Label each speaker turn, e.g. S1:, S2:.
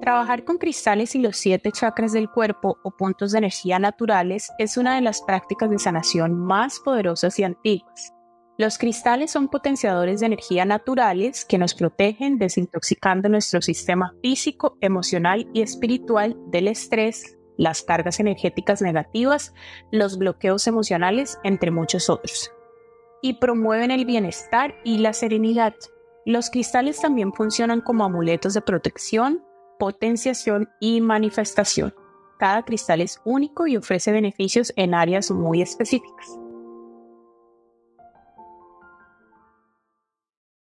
S1: Trabajar con cristales y los 7 chakras del cuerpo o puntos de energía naturales es una de las prácticas de sanación más poderosas y antiguas. Los cristales son potenciadores de energía naturales que nos protegen desintoxicando nuestro sistema físico, emocional y espiritual del estrés, las cargas energéticas negativas, los bloqueos emocionales, entre muchos otros. Y promueven el bienestar y la serenidad. Los cristales también funcionan como amuletos de protección, potenciación y manifestación. Cada cristal es único y ofrece beneficios en áreas muy específicas.